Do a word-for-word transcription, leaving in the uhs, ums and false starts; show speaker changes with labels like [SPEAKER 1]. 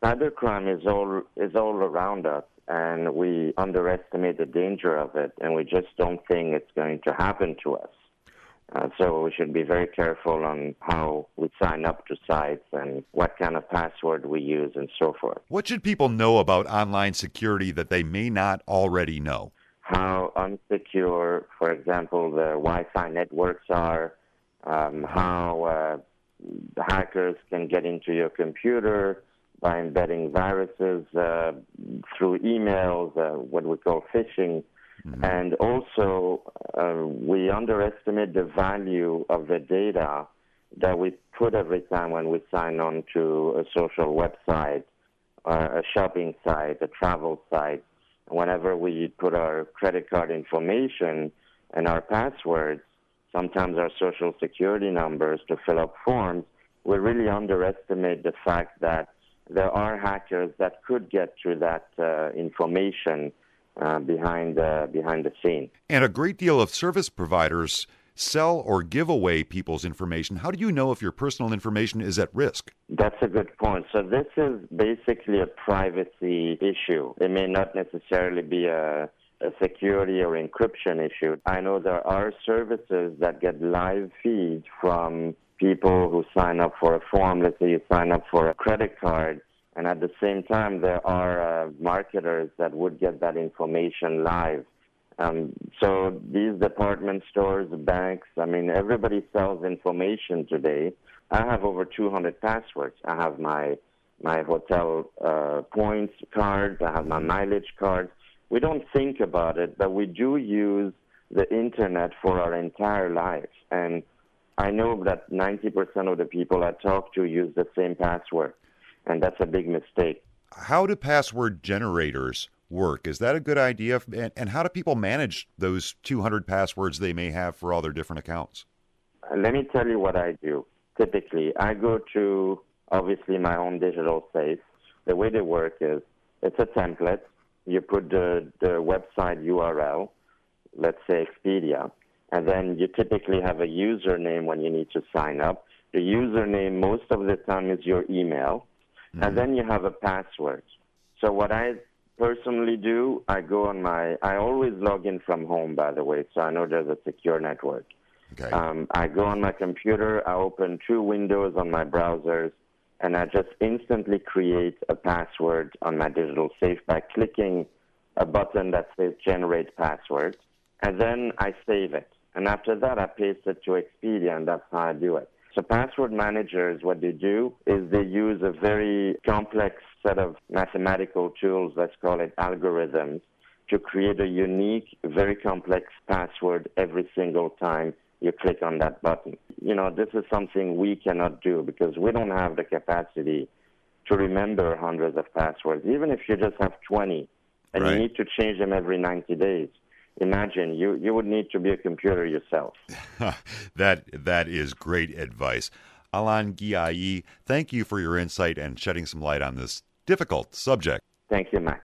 [SPEAKER 1] Cybercrime is all is all around us, and we underestimate the danger of it, and we just don't think it's going to happen to us. Uh, so we should be very careful on how we sign up to sites and what kind of password we use and so forth.
[SPEAKER 2] What should people know about online security that they may not already know?
[SPEAKER 1] How unsecure, for example, the Wi-Fi networks are, um, how uh, the hackers can get into your computer by embedding viruses uh, through emails, uh, what we call phishing. Mm-hmm. And also, uh, we underestimate the value of the data that we put every time when we sign on to a social website, uh, a shopping site, a travel site. Whenever we put our credit card information and our passwords, sometimes our social security numbers to fill up forms, we really underestimate the fact that there are hackers that could get to that uh, information uh, behind, uh, behind the scene.
[SPEAKER 2] And a great deal of service providers sell or give away people's information. How do you know if your personal information is at risk?
[SPEAKER 1] That's a good point. So this is basically a privacy issue. It may not necessarily be a, a security or encryption issue. I know there are services that get live feeds from people who sign up for a form. Let's say you sign up for a credit card, and at the same time there are uh, marketers that would get that information live. Um, so these department stores, banks, I mean, everybody sells information today. I have over two hundred passwords. I have my my hotel uh, points cards. I have my mileage cards. We don't think about it, but we do use the Internet for our entire lives. And I know that ninety percent of the people I talk to use the same password, and that's a big mistake.
[SPEAKER 2] How do password generators work? Is that a good idea? And, and how do people manage those two hundred passwords they may have for all their different accounts?
[SPEAKER 1] Let me tell you what I do. Typically, I go to, obviously, my own digital safe. The way they work is, it's a template. You put the, the website U R L, let's say Expedia, and then you typically have a username when you need to sign up. The username, most of the time, is your email, mm-hmm. and then you have a password. So what I personally do, I go on my, I always log in from home, by the way, so I know there's a secure network.
[SPEAKER 2] Okay.
[SPEAKER 1] Um, I go on my computer, I open two windows on my browsers, and I just instantly create a password on my digital safe by clicking a button that says Generate Password, and then I save it. And after that, I paste it to Expedia, and that's how I do it. So password managers, what they do is they use a very complex set of mathematical tools, let's call it algorithms, to create a unique, very complex password every single time you click on that button. You know, this is something we cannot do because we don't have the capacity to remember hundreds of passwords. Even if you just have twenty and
[SPEAKER 2] right.
[SPEAKER 1] you need to change them every ninety days, imagine, you, you would need to be a computer yourself.
[SPEAKER 2] that That is great advice. Alon Guiailly, thank you for your insight and shedding some light on this difficult subject.
[SPEAKER 1] Thank you, Max.